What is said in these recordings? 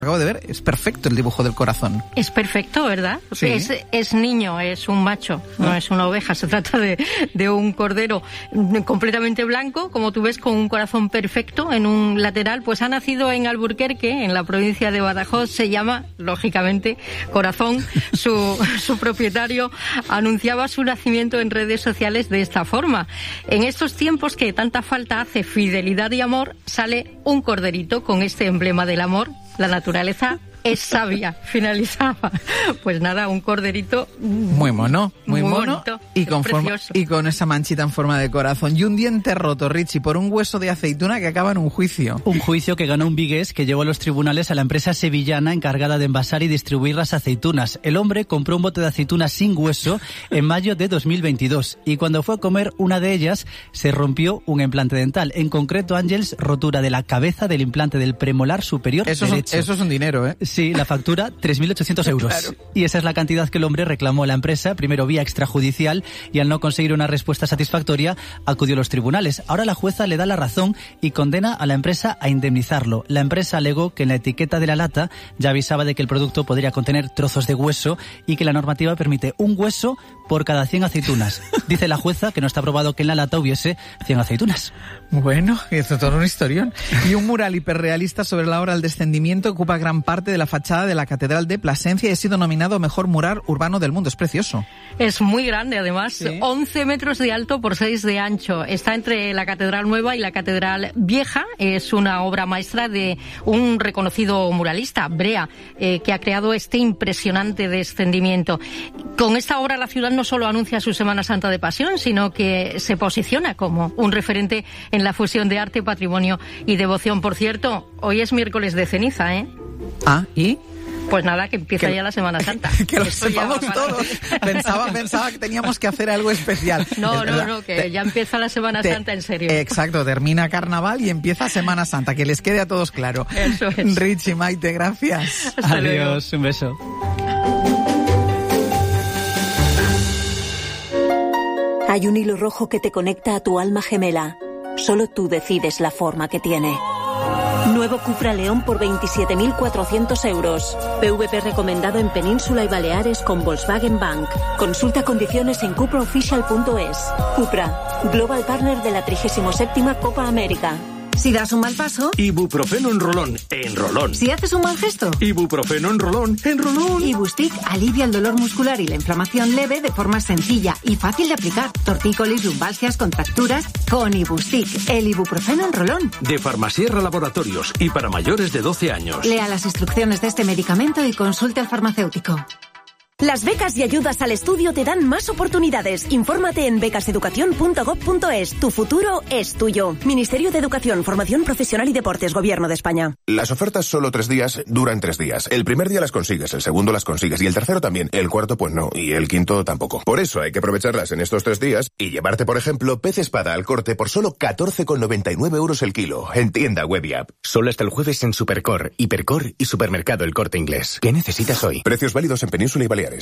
acabo de ver, es perfecto el dibujo del corazón. Es perfecto, ¿verdad? Sí. Es niño, es un macho, no es una oveja. Se trata de un cordero completamente blanco, como tú ves, con un corazón perfecto en un lateral. Pues ha nacido en Alburquerque, en la provincia de Badajoz. Se llama, lógicamente, Corazón. Su propietario anunciaba su nacimiento en redes sociales de esta forma. En estos tiempos que tanta falta hace fidelidad y amor, sale un corderito con este emblema del amor. La naturaleza es sabia, finalizaba. Pues nada, un corderito muy mono, muy mono, bonito, y con esa manchita en forma de corazón. Y un diente roto, Richie, por un hueso de aceituna que acaba en un juicio. Un juicio que ganó un vigués que llevó a los tribunales a la empresa sevillana encargada de envasar y distribuir las aceitunas. El hombre compró un bote de aceitunas sin hueso en mayo de 2022 y cuando fue a comer una de ellas se rompió un implante dental. En concreto, Ángels, rotura de la cabeza del implante del premolar superior derecho. Eso es un dinero, ¿eh? Sí, la factura, 3.800 euros. Claro. Y esa es la cantidad que el hombre reclamó a la empresa, primero vía extrajudicial, y al no conseguir una respuesta satisfactoria, acudió a los tribunales. Ahora la jueza le da la razón y condena a la empresa a indemnizarlo. La empresa alegó que en la etiqueta de la lata ya avisaba de que el producto podría contener trozos de hueso y que la normativa permite un hueso por cada 100 aceitunas. Dice la jueza que no está probado que en la lata hubiese 100 aceitunas. Bueno, esto es todo un historión. Y un mural hiperrealista sobre la obra El Descendimiento ocupa gran parte de la fachada de la Catedral de Plasencia y ha sido nominado Mejor Mural Urbano del Mundo. Es precioso. Es muy grande, además. Sí. 11 metros de alto por 6 de ancho. Está entre la Catedral Nueva y la Catedral Vieja. Es una obra maestra de un reconocido muralista, Brea, que ha creado este impresionante descendimiento. Con esta obra la ciudad no solo anuncia su Semana Santa de Pasión, sino que se posiciona como un referente en la fusión de arte, patrimonio y devoción. Por cierto, hoy es miércoles de ceniza, ¿eh? Ah, ¿y? Pues nada, que empieza ya la Semana Santa. Que lo sepamos todos. Pensaba que teníamos que hacer algo especial. No, que ya empieza la Semana Santa en serio. Exacto, termina Carnaval y empieza Semana Santa, que les quede a todos claro. Eso es. Richie, Maite, gracias. Adiós, un beso. Hay un hilo rojo que te conecta a tu alma gemela. Solo tú decides la forma que tiene. Nuevo Cupra León por 27.400 euros. PVP recomendado en Península y Baleares con Volkswagen Bank. Consulta condiciones en cupraofficial.es. Cupra, Global Partner de la 37ª Copa América. Si das un mal paso, Ibuprofeno en rolón, en rolón. Si haces un mal gesto, Ibuprofeno en rolón, en rolón. Ibustic alivia el dolor muscular y la inflamación leve de forma sencilla y fácil de aplicar. Tortícolis, lumbalgias, contracturas, con Ibustic, el ibuprofeno en rolón. De Farmasierra Laboratorios y para mayores de 12 años. Lea las instrucciones de este medicamento y consulte al farmacéutico. Las becas y ayudas al estudio te dan más oportunidades. Infórmate en becaseducación.gov.es. Tu futuro es tuyo. Ministerio de Educación, Formación Profesional y Deportes, Gobierno de España. Las ofertas solo 3 días duran 3 días. El primer día las consigues, el segundo las consigues y el tercero también. El cuarto pues no y el quinto tampoco. Por eso hay que aprovecharlas en estos 3 días y llevarte, por ejemplo, pez espada al corte por solo 14,99 euros el kilo. En tienda web y app. Solo hasta el jueves en Supercor, Hipercor y Supermercado El Corte Inglés. ¿Qué necesitas hoy? Precios válidos en Península y Baleares.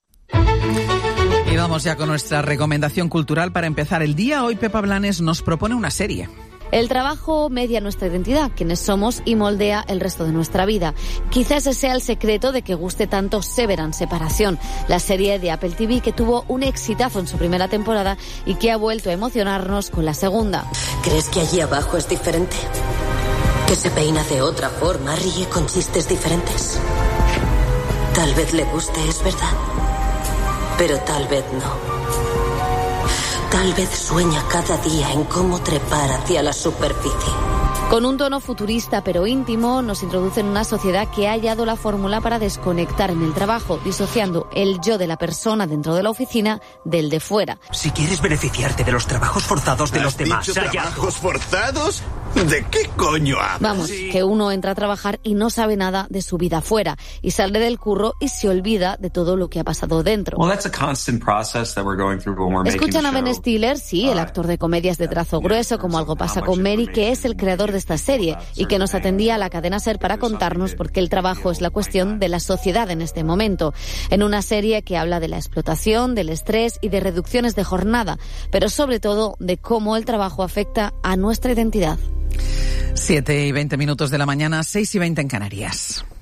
Y vamos ya con nuestra recomendación cultural para empezar el día. Hoy Pepa Blanes nos propone una serie. El trabajo media nuestra identidad, quienes somos, y moldea el resto de nuestra vida. Quizás ese sea el secreto de que guste tanto Severance, Separación, la serie de Apple TV que tuvo un exitazo en su primera temporada y que ha vuelto a emocionarnos con la segunda. ¿Crees que allí abajo es diferente? ¿Que se peina de otra forma, ríe con chistes diferentes? Tal vez le guste, es verdad, pero tal vez no. Tal vez sueña cada día en cómo trepar hacia la superficie. Con un tono futurista pero íntimo, nos introduce en una sociedad que ha hallado la fórmula para desconectar en el trabajo, disociando el yo de la persona dentro de la oficina del de fuera. Si quieres beneficiarte de los trabajos forzados de los demás... ¿Trabajos forzados? ¿De qué coño hablas? Vamos, que uno entra a trabajar y no sabe nada de su vida fuera, y sale del curro y se olvida de todo lo que ha pasado dentro. Escuchan a Ben Stiller, sí, el actor de comedias de trazo grueso, como Algo pasa con Mary, que es el creador de esta serie y que nos atendía a la cadena SER para contarnos por qué el trabajo es la cuestión de la sociedad en este momento. En una serie que habla de la explotación, del estrés y de reducciones de jornada, pero sobre todo de cómo el trabajo afecta a nuestra identidad. 7:20 de la mañana, 6:20 en Canarias.